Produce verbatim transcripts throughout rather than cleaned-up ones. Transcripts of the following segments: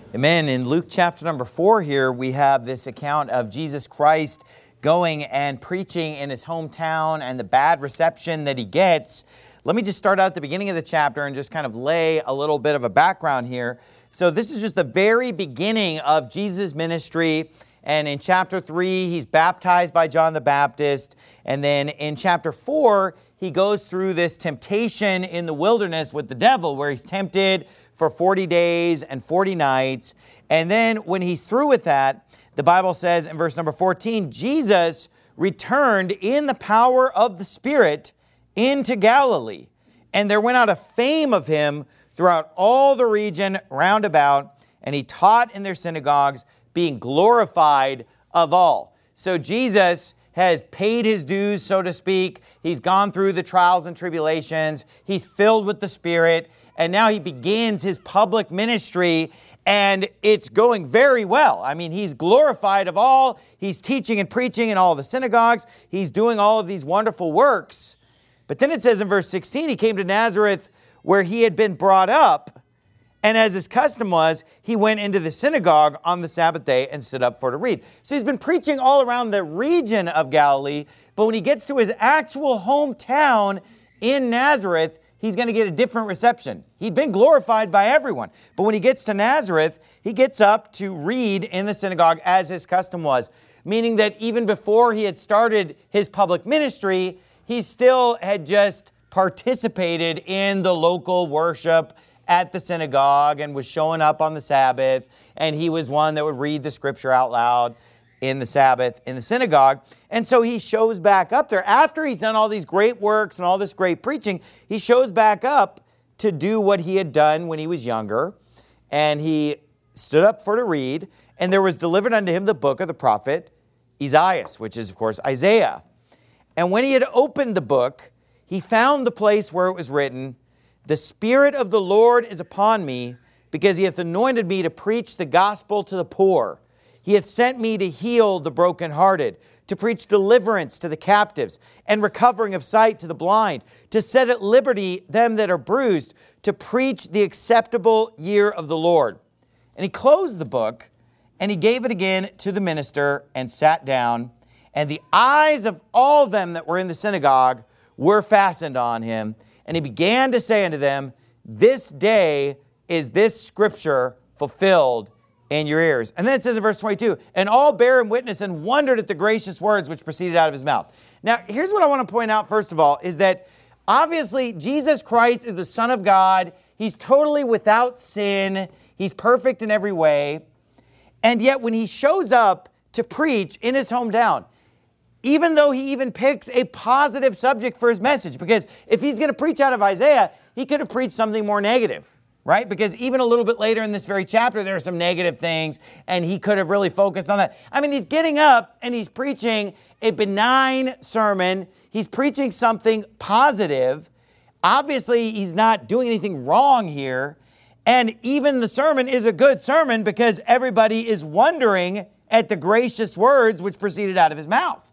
Amen. In Luke chapter number four here, we have this account of Jesus Christ going and preaching in his hometown and the bad reception that he gets. Let me just start out at the beginning of the chapter and just kind of lay a little bit of a background here. So this is just the very beginning of Jesus' ministry. And in chapter three, he's baptized by John the Baptist. And then in chapter four, he goes through this temptation in the wilderness with the devil, where he's tempted for forty days and forty nights. And then when he's through with that, the Bible says in verse number fourteen, Jesus returned in the power of the Spirit into Galilee. And there went out a fame of him throughout all the region round about, and he taught in their synagogues, being glorified of all. So Jesus has paid his dues, so to speak. He's gone through the trials and tribulations. He's filled with the Spirit. And now he begins his public ministry, and it's going very well. I mean, he's glorified of all. He's teaching and preaching in all the synagogues. He's doing all of these wonderful works. But then it says in verse sixteen, he came to Nazareth where he had been brought up. And as his custom was, he went into the synagogue on the Sabbath day and stood up for to read. So he's been preaching all around the region of Galilee. But when he gets to his actual hometown in Nazareth, he's going to get a different reception. He'd been glorified by everyone. But when he gets to Nazareth, he gets up to read in the synagogue as his custom was. Meaning that even before he had started his public ministry, he still had just participated in the local worship at the synagogue and was showing up on the Sabbath. And he was one that would read the scripture out loud in the Sabbath in the synagogue. And so he shows back up there. After he's done all these great works and all this great preaching, he shows back up to do what he had done when he was younger. And he stood up for to read. And there was delivered unto him the book of the prophet Isaiah, which is, of course, Isaiah. And when he had opened the book, he found the place where it was written, "The Spirit of the Lord is upon me, because he hath anointed me to preach the gospel to the poor. He hath sent me to heal the brokenhearted, to preach deliverance to the captives, and recovering of sight to the blind, to set at liberty them that are bruised, to preach the acceptable year of the Lord." And he closed the book, and he gave it again to the minister, and sat down. And the eyes of all them that were in the synagogue were fastened on him. And he began to say unto them, "This day is this scripture fulfilled in your ears." And then it says in verse twenty-two, "And all bare him witness and wondered at the gracious words which proceeded out of his mouth." Now, here's what I want to point out first of all, is that obviously Jesus Christ is the Son of God. He's totally without sin. He's perfect in every way. And yet when he shows up to preach in his hometown, even though he even picks a positive subject for his message, because if he's going to preach out of Isaiah, he could have preached something more negative. Right? Because even a little bit later in this very chapter, there are some negative things, and he could have really focused on that. I mean, he's getting up and he's preaching a benign sermon. He's preaching something positive. Obviously, he's not doing anything wrong here. And even the sermon is a good sermon because everybody is wondering at the gracious words which proceeded out of his mouth.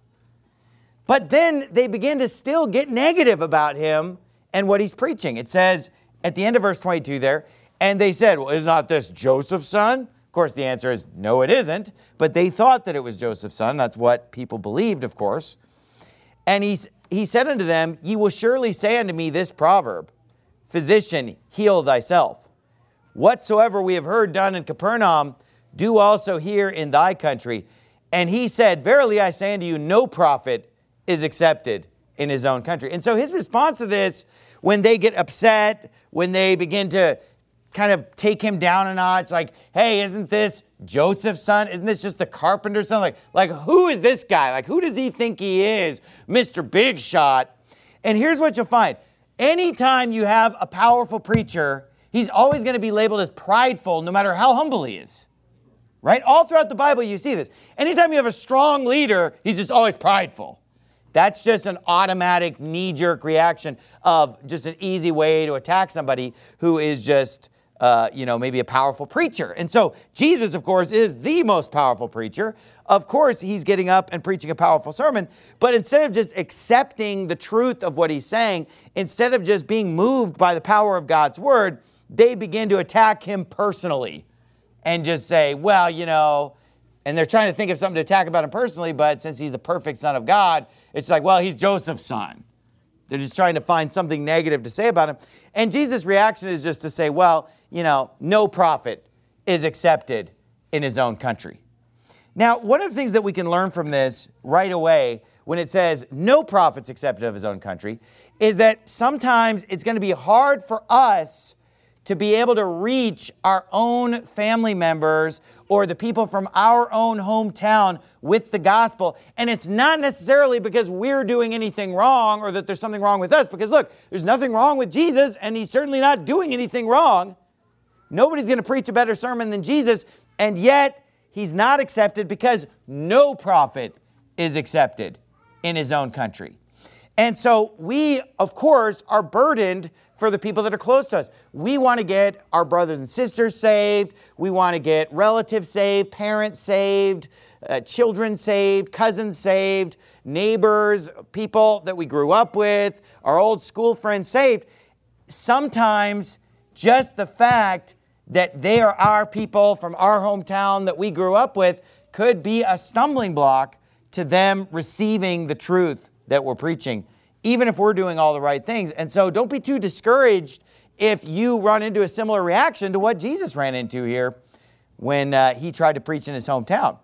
But then they begin to still get negative about him and what he's preaching. It says, at the end of verse twenty-two there, "And they said, well, is not this Joseph's son?" Of course, the answer is, no, it isn't. But they thought that it was Joseph's son. That's what people believed, of course. And he, he said unto them, "Ye will surely say unto me this proverb, Physician, heal thyself. Whatsoever we have heard done in Capernaum, do also here in thy country." And he said, "Verily I say unto you, no prophet is accepted in his own country." And so his response to this, when they get upset, when they begin to kind of take him down a notch, like, "Hey, isn't this Joseph's son? Isn't this just the carpenter's son? Like, like who is this guy? Like, who does he think he is? Mister Big Shot." And here's what you'll find. Anytime you have a powerful preacher, he's always going to be labeled as prideful, no matter how humble he is. Right? All throughout the Bible, you see this. Anytime you have a strong leader, he's just always prideful. That's just an automatic knee-jerk reaction of just an easy way to attack somebody who is just, uh, you know, maybe a powerful preacher. And so Jesus, of course, is the most powerful preacher. Of course, he's getting up and preaching a powerful sermon. But instead of just accepting the truth of what he's saying, instead of just being moved by the power of God's word, they begin to attack him personally. and just say, well, you know, and they're trying to think of something to attack about him personally, but since he's the perfect Son of God, it's like, well, he's Joseph's son. They're just trying to find something negative to say about him. And Jesus' reaction is just to say, well, you know, no prophet is accepted in his own country. Now, one of the things that we can learn from this right away when it says no prophet's accepted of his own country is that sometimes it's going to be hard for us to be able to reach our own family members or the people from our own hometown with the gospel. And it's not necessarily because we're doing anything wrong or that there's something wrong with us. Because look, there's nothing wrong with Jesus, and he's certainly not doing anything wrong. Nobody's going to preach a better sermon than Jesus, and yet he's not accepted because no prophet is accepted in his own country. And so we, of course, are burdened for the people that are close to us. We want to get our brothers and sisters saved. We want to get relatives saved, parents saved, uh, children saved, cousins saved, neighbors, people that we grew up with, our old school friends saved. Sometimes just the fact that they are our people from our hometown that we grew up with could be a stumbling block to them receiving the truth that we're preaching, even if we're doing all the right things. And so don't be too discouraged if you run into a similar reaction to what Jesus ran into here when uh, he tried to preach in his hometown.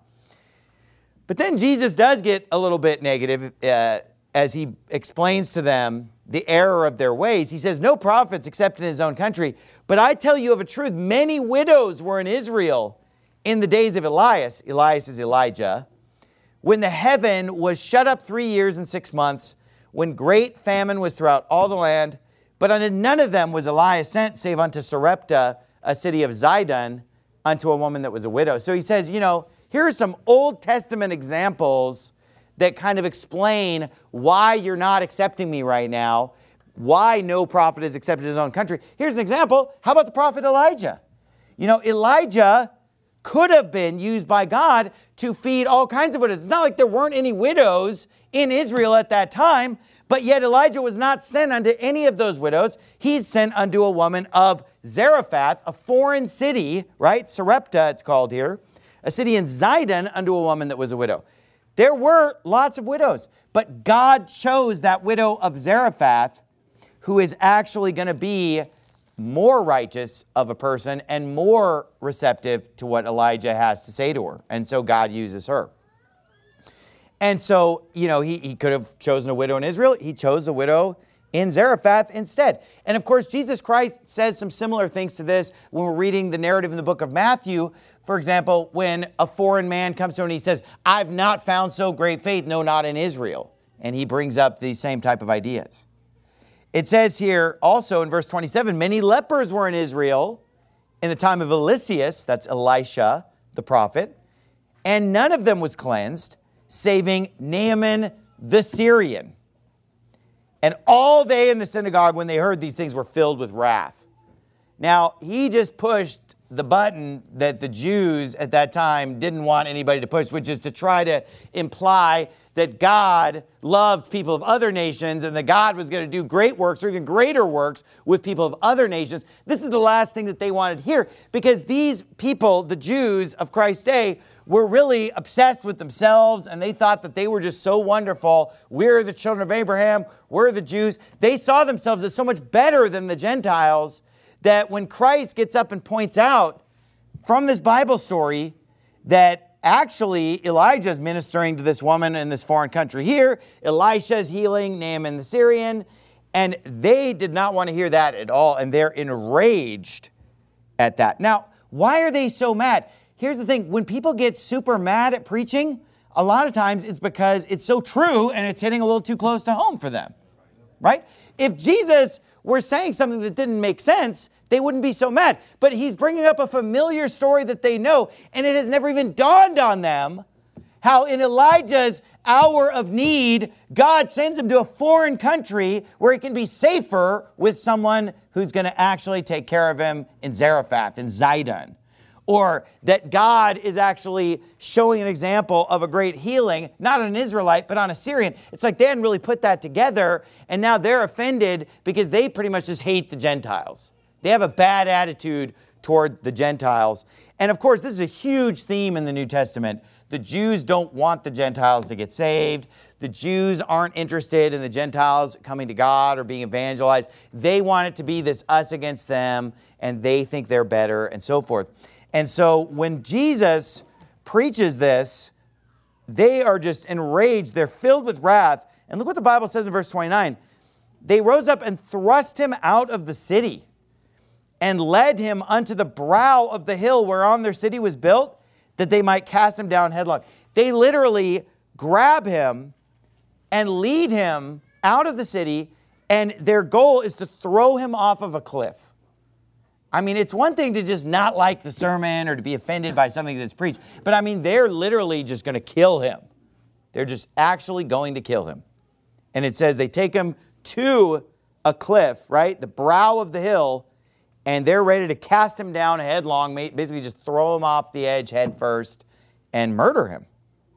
But then Jesus does get a little bit negative uh, as he explains to them the error of their ways. He says, no prophets except in his own country. But I tell you of a truth, many widows were in Israel in the days of Elias. Elias is Elijah. When the heaven was shut up three years and six months, when great famine was throughout all the land, but unto none of them was Elias sent, save unto Sarepta, a city of Zidon, unto a woman that was a widow. So he says, you know, here are some Old Testament examples that kind of explain why you're not accepting me right now, why no prophet is accepted in his own country. Here's an example. How about the prophet Elijah? You know, Elijah could have been used by God to feed all kinds of widows. It's not like there weren't any widows in Israel at that time, but yet Elijah was not sent unto any of those widows. He's sent unto a woman of Zarephath, a foreign city, right? Sarepta, it's called here. A city in Zidon unto a woman that was a widow. There were lots of widows, but God chose that widow of Zarephath, who is actually going to be more righteous of a person and more receptive to what Elijah has to say to her. And so God uses her. And so, you know, he, he could have chosen a widow in Israel. He chose a widow in Zarephath instead. And of course, Jesus Christ says some similar things to this when we're reading the narrative in the book of Matthew. For example, when a foreign man comes to him and he says, I've not found so great faith, no, not in Israel. And he brings up these same type of ideas. It says here also in verse twenty-seven, many lepers were in Israel in the time of Eliseus, that's Elisha, the prophet, and none of them was cleansed, saving Naaman the Syrian. And all they in the synagogue, when they heard these things, were filled with wrath. Now, he just pushed the button that the Jews at that time didn't want anybody to push, which is to try to imply that God loved people of other nations and that God was going to do great works or even greater works with people of other nations. This is the last thing that they wanted to hear, because these people, the Jews of Christ's day, were really obsessed with themselves, and they thought that they were just so wonderful. We're the children of Abraham. We're the Jews. They saw themselves as so much better than the Gentiles that when Christ gets up and points out from this Bible story that actually Elijah is ministering to this woman in this foreign country here, Elisha is healing Naaman the Syrian, and they did not want to hear that at all, and they're enraged at that. Now, why are they so mad? Here's the thing. When people get super mad at preaching, a lot of times it's because it's so true and it's hitting a little too close to home for them, right? If Jesus were saying something that didn't make sense, they wouldn't be so mad. But he's bringing up a familiar story that they know, and it has never even dawned on them how in Elijah's hour of need, God sends him to a foreign country where he can be safer with someone who's going to actually take care of him in Zarephath, in Zidon. Or that God is actually showing an example of a great healing, not on an Israelite, but on a Syrian. It's like they hadn't really put that together, and now they're offended because they pretty much just hate the Gentiles. They have a bad attitude toward the Gentiles. And of course, this is a huge theme in the New Testament. The Jews don't want the Gentiles to get saved. The Jews aren't interested in the Gentiles coming to God or being evangelized. They want it to be this us against them, and they think they're better, and so forth. And so when Jesus preaches this, they are just enraged. They're filled with wrath. And look what the Bible says in verse twenty-nine. They rose up and thrust him out of the city and led him unto the brow of the hill whereon their city was built, that they might cast him down headlong. They literally grab him and lead him out of the city, and their goal is to throw him off of a cliff. I mean, it's one thing to just not like the sermon or to be offended by something that's preached, but I mean, they're literally just going to kill him. They're just actually going to kill him. And it says they take him to a cliff, right? The brow of the hill, and they're ready to cast him down headlong, basically just throw him off the edge head first and murder him.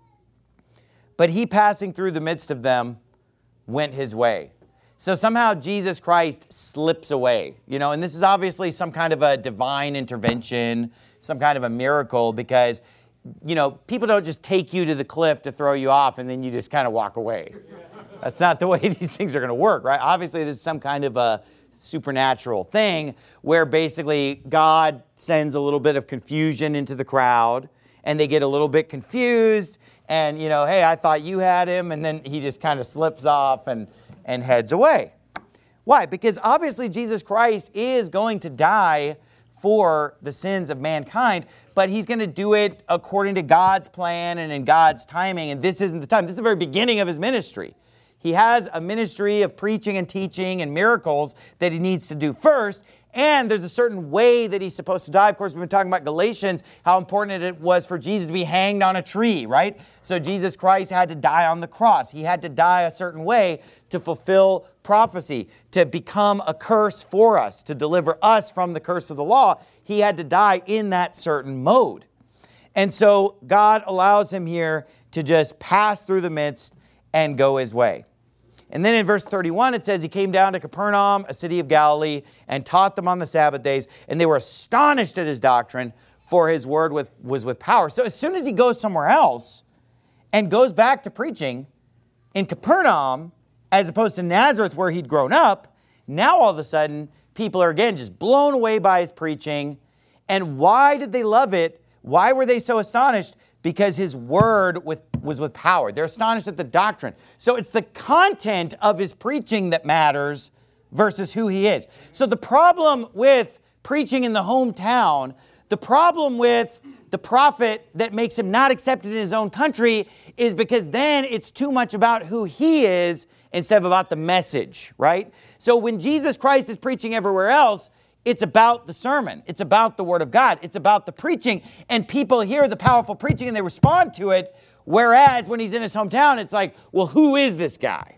But he, passing through the midst of them, went his way. So somehow Jesus Christ slips away, you know, and this is obviously some kind of a divine intervention, some kind of a miracle, because, you know, people don't just take you to the cliff to throw you off and then you just kind of walk away. That's not the way these things are going to work, right? Obviously, this is some kind of a supernatural thing where basically God sends a little bit of confusion into the crowd and they get a little bit confused and, you know, hey, I thought you had him, and then he just kind of slips off and, and heads away. Why? Because obviously Jesus Christ is going to die for the sins of mankind, but he's going to do it according to God's plan and in God's timing, and this isn't the time. This is the very beginning of his ministry. He has a ministry of preaching and teaching and miracles that he needs to do first, and there's a certain way that he's supposed to die. Of course, we've been talking about Galatians, how important it was for Jesus to be hanged on a tree, right? So Jesus Christ had to die on the cross. He had to die a certain way to fulfill prophecy, to become a curse for us, to deliver us from the curse of the law. He had to die in that certain mode. And so God allows him here to just pass through the midst and go his way. And then in verse thirty-one, it says, he came down to Capernaum, a city of Galilee, and taught them on the Sabbath days. And they were astonished at his doctrine, for his word with, was with power. So as soon as he goes somewhere else and goes back to preaching in Capernaum, as opposed to Nazareth where he'd grown up, now all of a sudden, people are again just blown away by his preaching. And why did they love it? Why were they so astonished? Because his word with, was with power. They're astonished at the doctrine. So it's the content of his preaching that matters versus who he is. So the problem with preaching in the hometown, the problem with the prophet that makes him not accepted in his own country is because then it's too much about who he is instead of about the message, right? So when Jesus Christ is preaching everywhere else, it's about the sermon. It's about the Word of God. It's about the preaching. And people hear the powerful preaching and they respond to it. Whereas when he's in his hometown, it's like, well, who is this guy?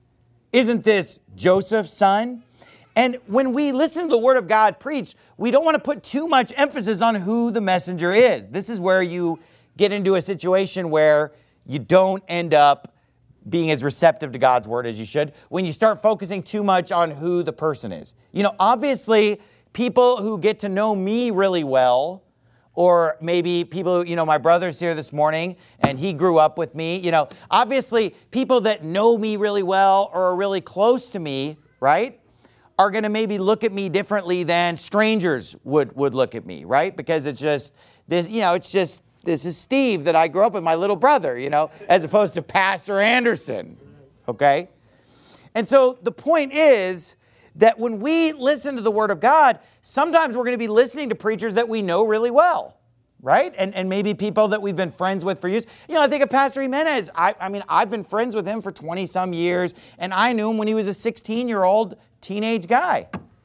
Isn't this Joseph's son? And when we listen to the Word of God preached, we don't want to put too much emphasis on who the messenger is. This is where you get into a situation where you don't end up being as receptive to God's word as you should, when you start focusing too much on who the person is. You know, obviously, people who get to know me really well, or maybe people, you know, my brother's here this morning, and he grew up with me. You know, obviously, people that know me really well or are really close to me, right, are going to maybe look at me differently than strangers would, would look at me, right? Because it's just, this, you know, it's just, this is Steve that I grew up with, my little brother, you know, as opposed to Pastor Anderson, okay? And so the point is that when we listen to the Word of God, sometimes we're going to be listening to preachers that we know really well, right? And, and maybe people that we've been friends with for years. You know, I think of Pastor Jimenez. I, I mean, I've been friends with him for twenty-some years, and I knew him when he was a sixteen-year-old teenage guy.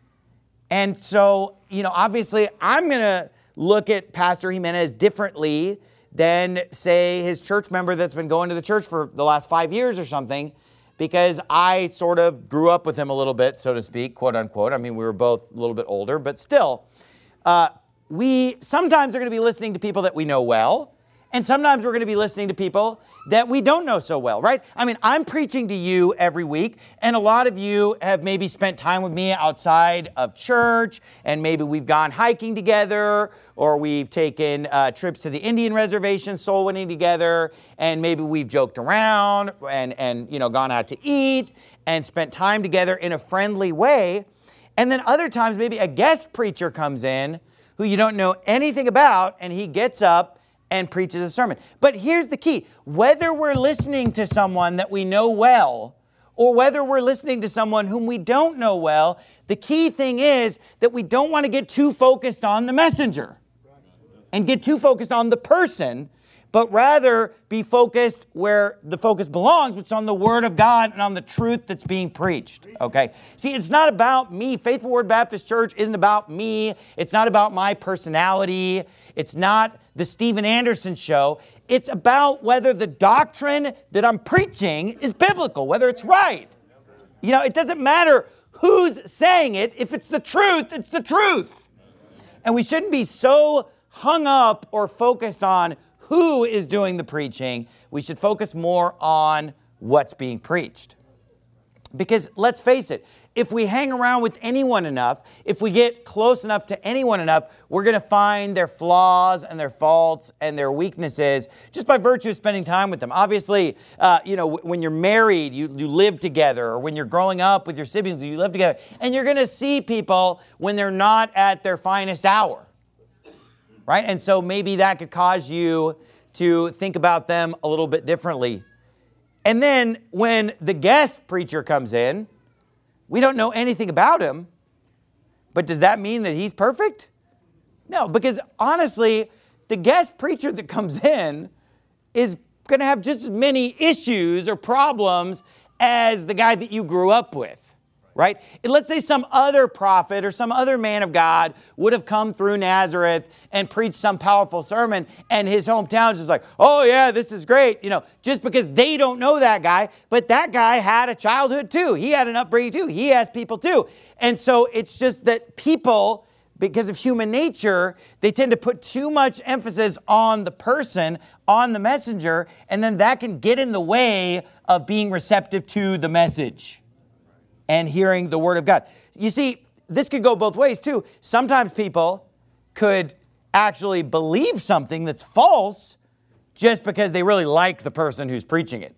And so, you know, obviously, I'm going to look at Pastor Jimenez differently than, say, his church member that's been going to the church for the last five years or something, because I sort of grew up with him a little bit, so to speak, quote unquote. I mean, we were both a little bit older, but still, uh, we sometimes are going to be listening to people that we know well, And sometimes we're going to be listening to people that we don't know so well, right? I mean, I'm preaching to you every week, and a lot of you have maybe spent time with me outside of church, and maybe we've gone hiking together, or we've taken uh, trips to the Indian reservation, soul winning together, and maybe we've joked around and, and you know, gone out to eat and spent time together in a friendly way. And then other times, maybe a guest preacher comes in who you don't know anything about, and he gets up and preaches a sermon. But here's the key. Whether we're listening to someone that we know well, or whether we're listening to someone whom we don't know well, the key thing is that we don't want to get too focused on the messenger and get too focused on the person, but rather be focused where the focus belongs, which is on the Word of God and on the truth that's being preached, okay? See, it's not about me. Faithful Word Baptist Church isn't about me. It's not about my personality. It's not the Steven Anderson show. It's about whether the doctrine that I'm preaching is biblical, whether it's right. You know, it doesn't matter who's saying it. If it's the truth, it's the truth. And we shouldn't be so hung up or focused on who is doing the preaching. We should focus more on what's being preached. Because let's face it, if we hang around with anyone enough, if we get close enough to anyone enough, we're going to find their flaws and their faults and their weaknesses just by virtue of spending time with them. Obviously, uh, you know, when you're married, you, you live together, or when you're growing up with your siblings, you live together, and you're going to see people when they're not at their finest hour. Right? And so maybe that could cause you to think about them a little bit differently. And then when the guest preacher comes in, we don't know anything about him, but does that mean that he's perfect? No, because honestly, the guest preacher that comes in is going to have just as many issues or problems as the guy that you grew up with. Right? And let's say some other prophet or some other man of God would have come through Nazareth and preached some powerful sermon, and his hometown is just like, oh yeah, this is great. You know, just because they don't know that guy, but that guy had a childhood too. He had an upbringing too. He has people too. And so it's just that people, because of human nature, they tend to put too much emphasis on the person, on the messenger, and then that can get in the way of being receptive to the message and hearing the Word of God. You see, this could go both ways too. Sometimes people could actually believe something that's false just because they really like the person who's preaching it.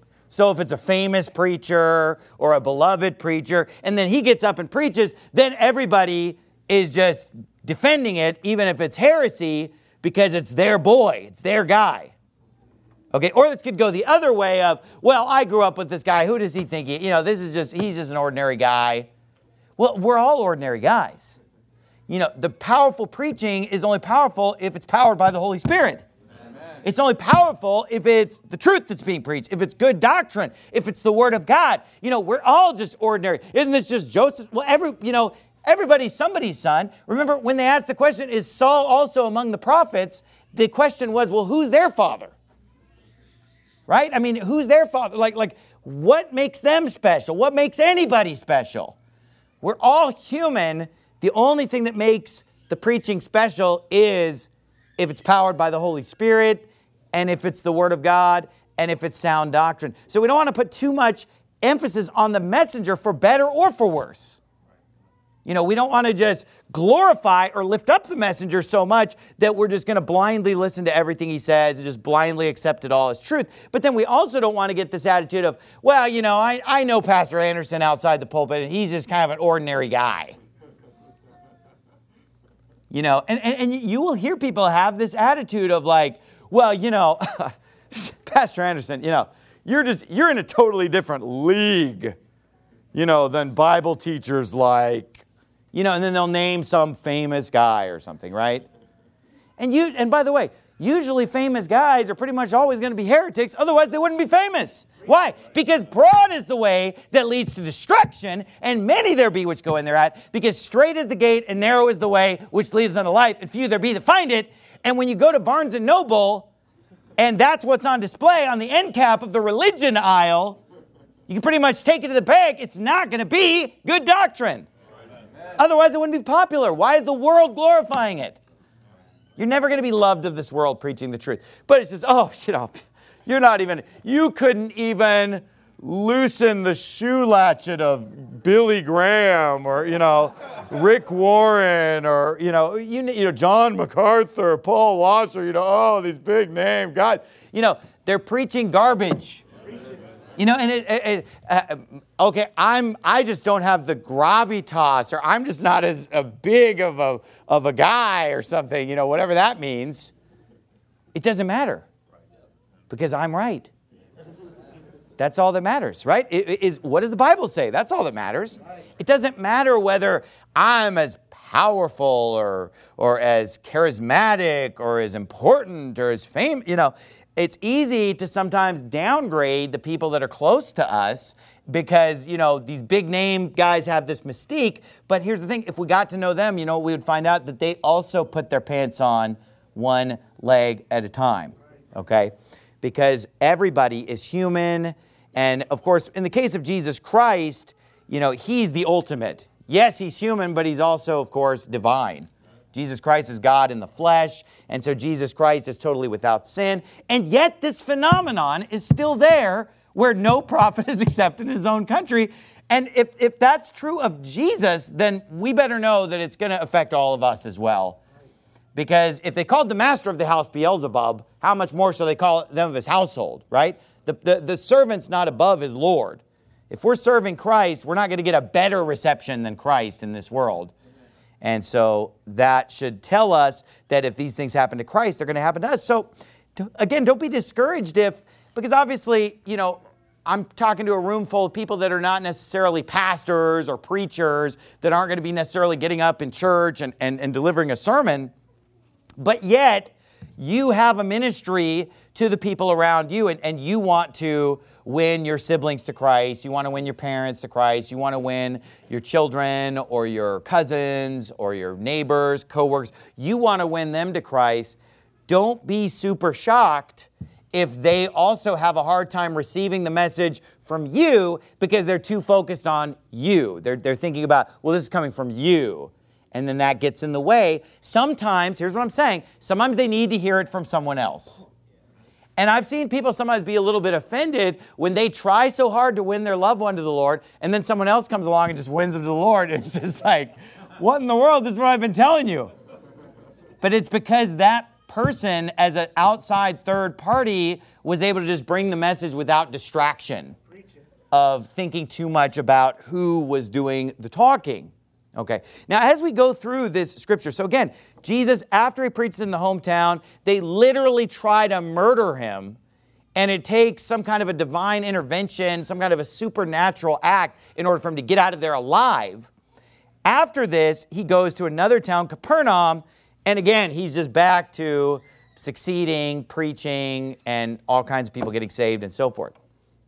So if it's a famous preacher or a beloved preacher, and then he gets up and preaches, then everybody is just defending it, even if it's heresy, because it's their boy, it's their guy. Okay, or this could go the other way of, well, I grew up with this guy. Who does he think he, you know, this is just, he's just an ordinary guy. Well, we're all ordinary guys. You know, the powerful preaching is only powerful if it's powered by the Holy Spirit. Amen. It's only powerful if it's the truth that's being preached, if it's good doctrine, if it's the Word of God. You know, we're all just ordinary. Isn't this just Joseph? Well, every, you know, everybody's somebody's son. Remember when they asked the question, is Saul also among the prophets? The question was, well, who's their father? Right? I mean, who's their father? Like, like, what makes them special? What makes anybody special? We're all human. The only thing that makes the preaching special is if it's powered by the Holy Spirit, and if it's the Word of God, and if it's sound doctrine. So we don't want to put too much emphasis on the messenger for better or for worse. You know, we don't want to just glorify or lift up the messenger so much that we're just going to blindly listen to everything he says and just blindly accept it all as truth. But then we also don't want to get this attitude of, well, you know, I, I know Pastor Anderson outside the pulpit and he's just kind of an ordinary guy. You know, and, and, and you will hear people have this attitude of like, well, you know, Pastor Anderson, you know, you're just, you're in a totally different league, you know, than Bible teachers like, you know, and then they'll name some famous guy or something, right? And you, and by the way, usually famous guys are pretty much always going to be heretics. Otherwise, they wouldn't be famous. Why? Because broad is the way that leads to destruction, and many there be which go in thereat. Because straight is the gate, and narrow is the way which leadeth unto life, and few there be that find it. And when you go to Barnes and Noble, and that's what's on display on the end cap of the religion aisle, you can pretty much take it to the bank. It's not going to be good doctrine. Otherwise, it wouldn't be popular. Why is the world glorifying it? You're never going to be loved of this world preaching the truth. But it says, oh, you know, you're not even, you couldn't even loosen the shoe latchet of Billy Graham or, you know, Rick Warren or, you know, you, you know, John MacArthur, Paul Washer, you know, oh, these big names. God, you know, they're preaching garbage. You know, and it, it, it, uh, okay, I'm, I just don't have the gravitas, or I'm just not as uh, big of a, of a guy or something, you know, whatever that means. It doesn't matter because I'm right. That's all that matters, right? It, it is, what does the Bible say? That's all that matters. It doesn't matter whether I'm as powerful or, or as charismatic or as important or as famous, you know. It's easy to sometimes downgrade the people that are close to us because, you know, these big name guys have this mystique. But here's the thing. If we got to know them, you know, we would find out that they also put their pants on one leg at a time, okay? Because everybody is human. And, of course, in the case of Jesus Christ, you know, he's the ultimate. Yes, he's human, but he's also, of course, divine. Jesus Christ is God in the flesh, and so Jesus Christ is totally without sin. And yet this phenomenon is still there where no prophet is accepted in his own country. And if, if that's true of Jesus, then we better know that it's going to affect all of us as well. Because if they called the master of the house Beelzebub, how much more shall they call them of his household, right? The, the, the servant's not above his Lord. If we're serving Christ, we're not going to get a better reception than Christ in this world. And so that should tell us that if these things happen to Christ, they're going to happen to us. So again, don't be discouraged if, because obviously, you know, I'm talking to a room full of people that are not necessarily pastors or preachers, that aren't going to be necessarily getting up in church and, and, and delivering a sermon. But yet, you have a ministry to the people around you, and, and you want to win your siblings to Christ. You want to win your parents to Christ. You want to win your children or your cousins or your neighbors, coworkers. You want to win them to Christ. Don't be super shocked if they also have a hard time receiving the message from you because they're too focused on you. They're, they're thinking about, well, this is coming from you. And then that gets in the way. Sometimes, here's what I'm saying, sometimes they need to hear it from someone else. And I've seen people sometimes be a little bit offended when they try so hard to win their loved one to the Lord, and then someone else comes along and just wins them to the Lord. And it's just like, what in the world? This is what I've been telling you. But it's because that person, as an outside third party, was able to just bring the message without distraction of thinking too much about who was doing the talking. Okay, now as we go through this scripture, so again, Jesus, after he preached in the hometown, they literally try to murder him, and it takes some kind of a divine intervention, some kind of a supernatural act in order for him to get out of there alive. After this, he goes to another town, Capernaum, and again, he's just back to succeeding, preaching, and all kinds of people getting saved and so forth.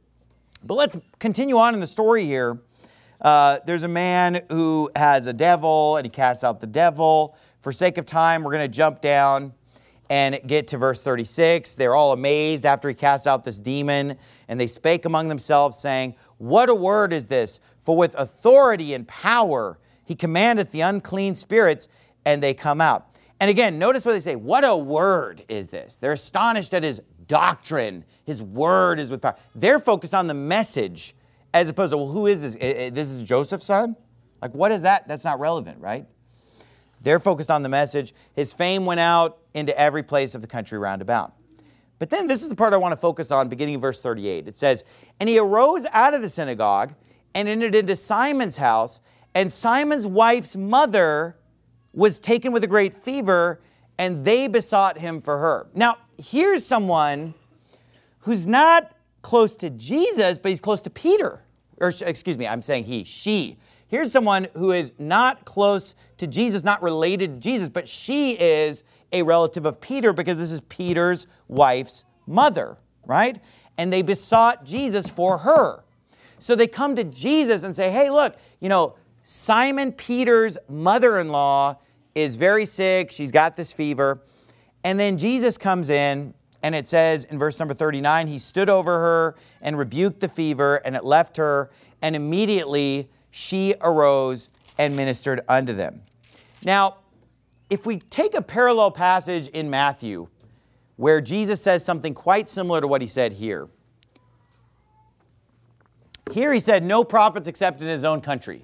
But let's continue on in the story here. Uh, there's a man who has a devil, and he casts out the devil. For sake of time, we're going to jump down and get to verse thirty-six. They're all amazed after he casts out this demon, and they spake among themselves, saying, what a word is this? For with authority and power he commandeth the unclean spirits, and they come out. And again, notice what they say. What a word is this? They're astonished at his doctrine. His word is with power. They're focused on the message, as opposed to, well, who is this? This is Joseph's son? Like, what is that? That's not relevant, right? They're focused on the message. His fame went out into every place of the country round about. But then this is the part I want to focus on, beginning in verse thirty-eight. It says, and he arose out of the synagogue and entered into Simon's house, and Simon's wife's mother was taken with a great fever, and they besought him for her. Now, here's someone who's not close to Jesus, but he's close to Peter. Or excuse me, I'm saying he, she. Here's someone who is not close to Jesus, not related to Jesus, but she is a relative of Peter because this is Peter's wife's mother, right? And they besought Jesus for her. So they come to Jesus and say, hey, look, you know, Simon Peter's mother-in-law is very sick. She's got this fever. And then Jesus comes in, and it says in verse number thirty-nine, he stood over her and rebuked the fever, and it left her, and immediately she arose and ministered unto them. Now, if we take a parallel passage in Matthew where Jesus says something quite similar to what he said here. Here he said, no prophets except in his own country.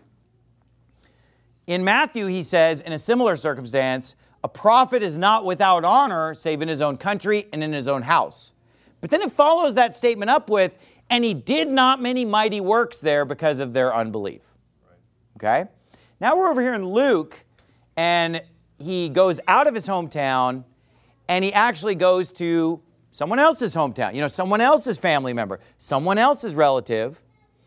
In Matthew, he says, in a similar circumstance, a prophet is not without honor save in his own country and in his own house. But then it follows that statement up with, and he did not many mighty works there because of their unbelief. Okay? Now we're over here in Luke, and he goes out of his hometown, and he actually goes to someone else's hometown, you know, someone else's family member, someone else's relative,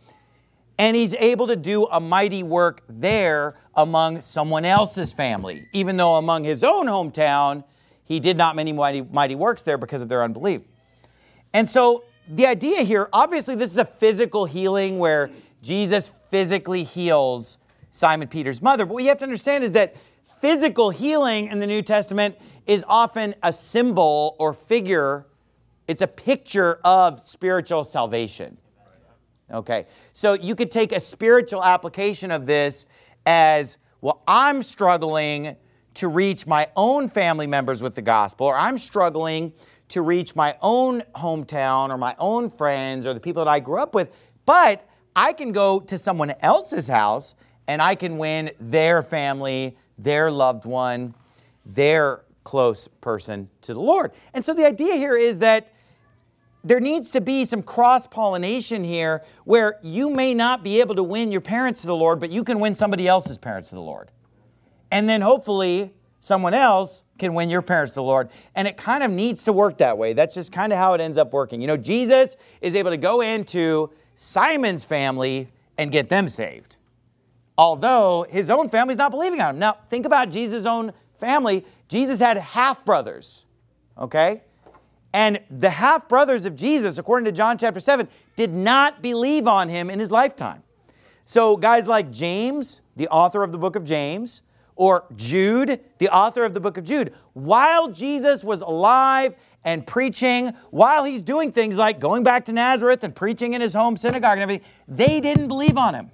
and he's able to do a mighty work there among someone else's family, even though among his own hometown, he did not many mighty, mighty works there because of their unbelief. And so the idea here, obviously this is a physical healing where Jesus physically heals Simon Peter's mother. But what you have to understand is that physical healing in the New Testament is often a symbol or figure. It's a picture of spiritual salvation. Okay, so you could take a spiritual application of this as, well, I'm struggling to reach my own family members with the gospel, or I'm struggling to reach my own hometown or my own friends or the people that I grew up with, but I can go to someone else's house and I can win their family, their loved one, their close person to the Lord. And so the idea here is that there needs to be some cross-pollination here where you may not be able to win your parents to the Lord, but you can win somebody else's parents to the Lord. And then hopefully someone else can win your parents to the Lord. And it kind of needs to work that way. That's just kind of how it ends up working. You know, Jesus is able to go into Simon's family and get them saved, although his own family's not believing on him. Now, think about Jesus' own family. Jesus had half-brothers, okay? And the half-brothers of Jesus, according to John chapter seven, did not believe on him in his lifetime. So guys like James, the author of the book of James, or Jude, the author of the book of Jude, while Jesus was alive and preaching, while he's doing things like going back to Nazareth and preaching in his home synagogue and everything, they didn't believe on him.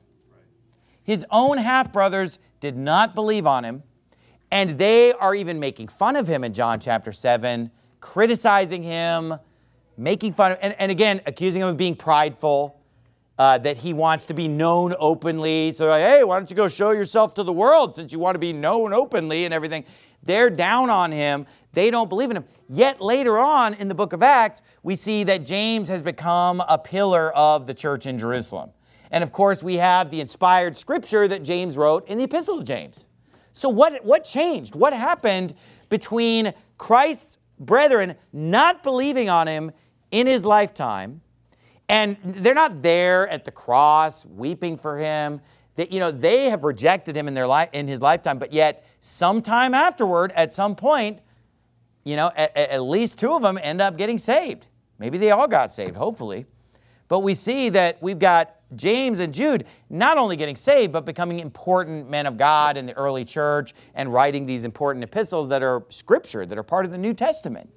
His own half-brothers did not believe on him, and they are even making fun of him in John chapter seven, criticizing him, making fun of, and, and again, accusing him of being prideful, uh, that he wants to be known openly. So like, hey, why don't you go show yourself to the world since you want to be known openly and everything. They're down on him. They don't believe in him. Yet later on in the book of Acts, we see that James has become a pillar of the church in Jerusalem. And of course, we have the inspired scripture that James wrote in the Epistle of James. So what, what changed? What happened between Christ's brethren not believing on him in his lifetime, and they're not there at the cross weeping for him? That, you know, they have rejected him in their life in his lifetime, but yet sometime afterward, at some point, you know, at, at least two of them end up getting saved. Maybe they all got saved, hopefully. But we see that we've got James and Jude not only getting saved, but becoming important men of God in the early church and writing these important epistles that are scripture, that are part of the New Testament.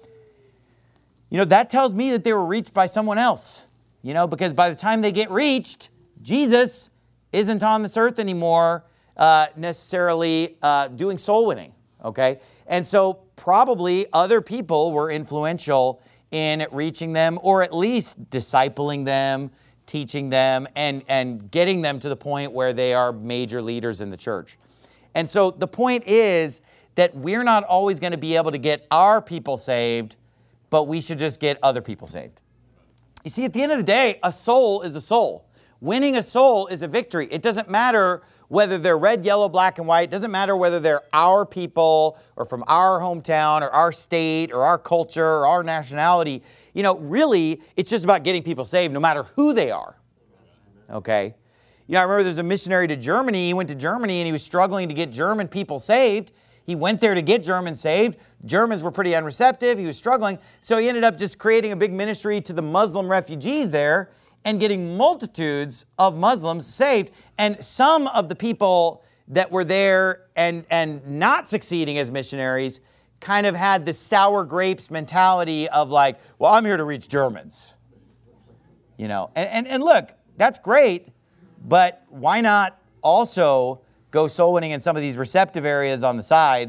You know, that tells me that they were reached by someone else, you know, because by the time they get reached, Jesus isn't on this earth anymore uh, necessarily uh, doing soul winning, okay? And so probably other people were influential in reaching them, or at least discipling them, teaching them, and, and getting them to the point where they are major leaders in the church. And so the point is that we're not always going to be able to get our people saved, but we should just get other people saved. You see, at the end of the day, a soul is a soul. Winning a soul is a victory. It doesn't matter whether they're red, yellow, black, and white. It doesn't matter whether they're our people or from our hometown or our state or our culture or our nationality. You know, really, it's just about getting people saved no matter who they are. Okay? You know, I remember there's a missionary to Germany. He went to Germany and he was struggling to get German people saved. He went there to get Germans saved. Germans were pretty unreceptive. He was struggling. So he ended up just creating a big ministry to the Muslim refugees there and getting multitudes of Muslims saved. And some of the people that were there and, and not succeeding as missionaries kind of had this sour grapes mentality of like, well, I'm here to reach Germans. You know, and, and, and look, that's great, but why not also go soul winning in some of these receptive areas on the side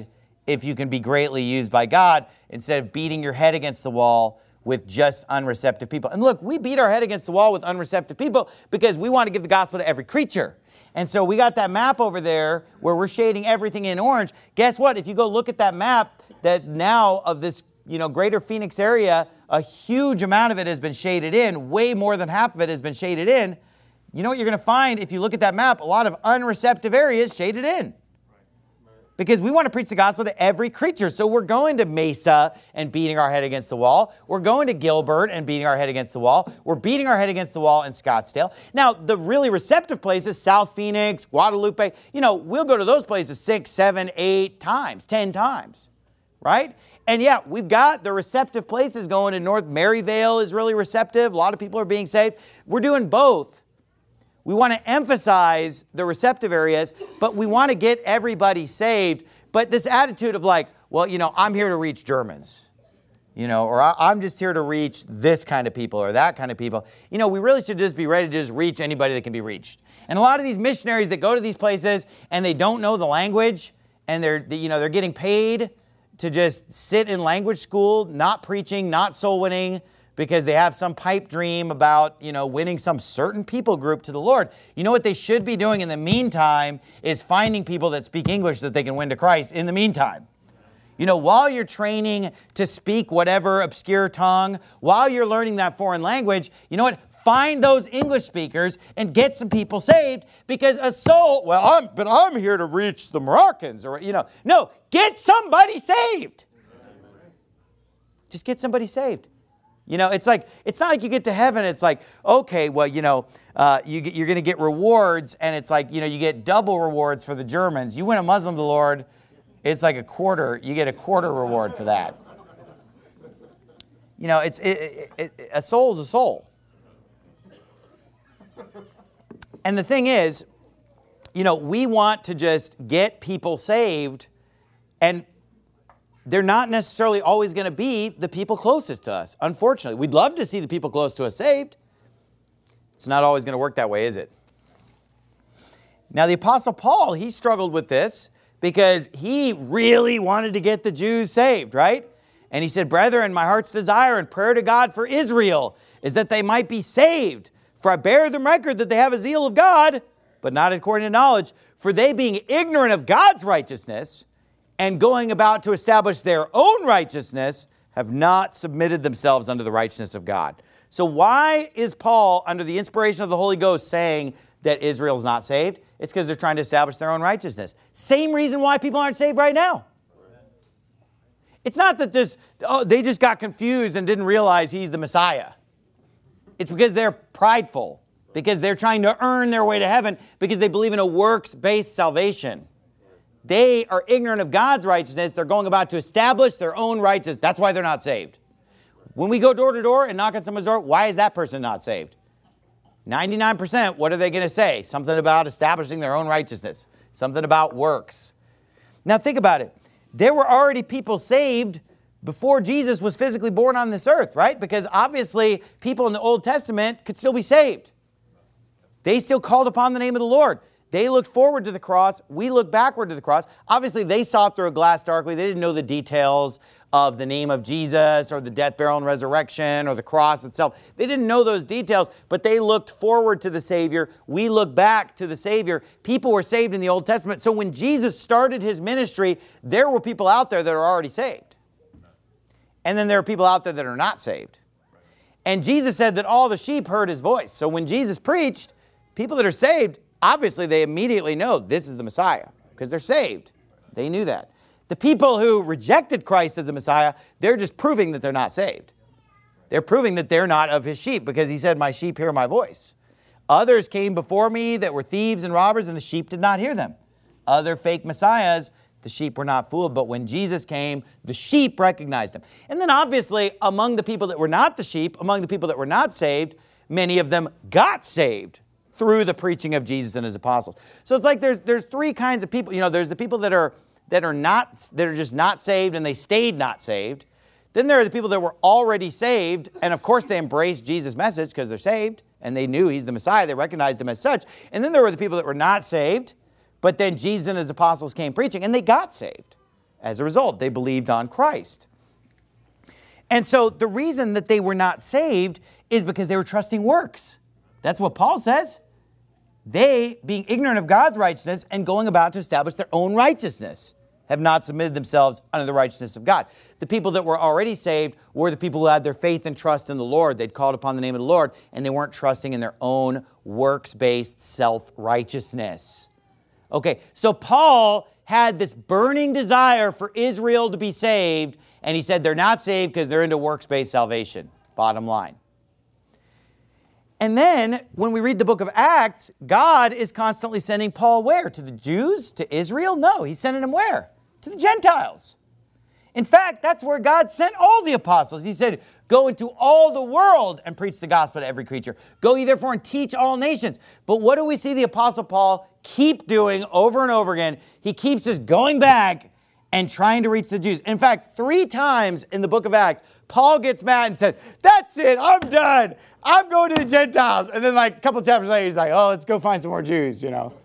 if you can be greatly used by God instead of beating your head against the wall with just unreceptive people. And look, we beat our head against the wall with unreceptive people because we want to give the gospel to every creature. And so we got that map over there where we're shading everything in orange. Guess what? If you go look at that map, that now of this, you know, greater Phoenix area, a huge amount of it has been shaded in. Way more than half of it has been shaded in. You know what you're going to find if you look at that map? A lot of unreceptive areas shaded in. Because we want to preach the gospel to every creature. So we're going to Mesa and beating our head against the wall. We're going to Gilbert and beating our head against the wall. We're beating our head against the wall in Scottsdale. Now, the really receptive places, South Phoenix, Guadalupe, you know, we'll go to those places six, seven, eight times, ten times, right? And yeah, we've got the receptive places going in North. Maryvale is really receptive. A lot of people are being saved. We're doing both. We want to emphasize the receptive areas, but we want to get everybody saved. But this attitude of like, well, you know, I'm here to reach Germans, you know, or I'm just here to reach this kind of people or that kind of people. You know, we really should just be ready to just reach anybody that can be reached. And a lot of these missionaries that go to these places and they don't know the language and they're, you know, they're getting paid to just sit in language school, not preaching, not soul winning, because they have some pipe dream about, you know, winning some certain people group to the Lord. You know what they should be doing in the meantime is finding people that speak English that they can win to Christ in the meantime. You know, while you're training to speak whatever obscure tongue, while you're learning that foreign language, you know what? Find those English speakers and get some people saved, because a soul, well, I'm, but I'm here to reach the Moroccans, or, you know, no, get somebody saved. Just get somebody saved. You know, it's like, it's not like you get to heaven, it's like, okay, well, you know, uh, you get, you're going to get rewards, and it's like, you know, you get double rewards for the Germans. You win a Muslim to the Lord, it's like a quarter, you get a quarter reward for that. You know, it's it, it, it, a soul's a soul. And the thing is, you know, we want to just get people saved, and they're not necessarily always going to be the people closest to us. Unfortunately, we'd love to see the people close to us saved. It's not always going to work that way, is it? Now, the Apostle Paul, he struggled with this because he really wanted to get the Jews saved, right? And he said, "Brethren, my heart's desire and prayer to God for Israel is that they might be saved. For I bear them record that they have a zeal of God, but not according to knowledge. For they, being ignorant of God's righteousness and going about to establish their own righteousness, have not submitted themselves unto the righteousness of God." So why is Paul, under the inspiration of the Holy Ghost, saying that Israel's not saved? It's because they're trying to establish their own righteousness. Same reason why people aren't saved right now. It's not that this, oh, they just got confused and didn't realize he's the Messiah. It's because they're prideful, because they're trying to earn their way to heaven, because they believe in a works-based salvation. They are ignorant of God's righteousness. They're going about to establish their own righteousness. That's why they're not saved. When we go door to door and knock on someone's door, why is that person not saved? ninety-nine percent, what are they going to say? Something about establishing their own righteousness. Something about works. Now think about it. There were already people saved before Jesus was physically born on this earth, right? Because obviously people in the Old Testament could still be saved. They still called upon the name of the Lord. They looked forward to the cross. We look backward to the cross. Obviously, they saw through a glass darkly. They didn't know the details of the name of Jesus or the death, burial, and resurrection or the cross itself. They didn't know those details, but they looked forward to the Savior. We look back to the Savior. People were saved in the Old Testament. So when Jesus started his ministry, there were people out there that are already saved. And then there are people out there that are not saved. And Jesus said that all the sheep heard his voice. So when Jesus preached, people that are saved, obviously, they immediately know this is the Messiah because they're saved. They knew that. The people who rejected Christ as the Messiah, they're just proving that they're not saved. They're proving that they're not of his sheep because he said, "My sheep hear my voice." Others came before me that were thieves and robbers, and the sheep did not hear them. Other fake messiahs, the sheep were not fooled. But when Jesus came, the sheep recognized him. And then obviously, among the people that were not the sheep, among the people that were not saved, many of them got saved through the preaching of Jesus and his apostles. So it's like there's there's three kinds of people. You know, there's the people that are that are not that are just not saved and they stayed not saved. Then there are the people that were already saved, and of course they embraced Jesus' message because they're saved and they knew he's the Messiah. They recognized him as such. And then there were the people that were not saved, but then Jesus and his apostles came preaching and they got saved. as a result. They believed on Christ. And so the reason that they were not saved is because they were trusting works. That's what Paul says. They, being ignorant of God's righteousness and going about to establish their own righteousness, have not submitted themselves unto the righteousness of God. The people that were already saved were the people who had their faith and trust in the Lord. They'd called upon the name of the Lord, and they weren't trusting in their own works-based self-righteousness. Okay, so Paul had this burning desire for Israel to be saved, and he said they're not saved because they're into works-based salvation, bottom line. And then, when we read the book of Acts, God is constantly sending Paul where? To the Jews? To Israel? No, he's sending them where? To the Gentiles. In fact, that's where God sent all the apostles. He said, go into all the world and preach the gospel to every creature. Go ye therefore and teach all nations. But what do we see the apostle Paul keep doing over and over again? He keeps just going back and trying to reach the Jews. In fact, three times in the book of Acts, Paul gets mad and says, that's it, I'm done. I'm going to the Gentiles. And then like a couple chapters later, he's like, oh, let's go find some more Jews, you know.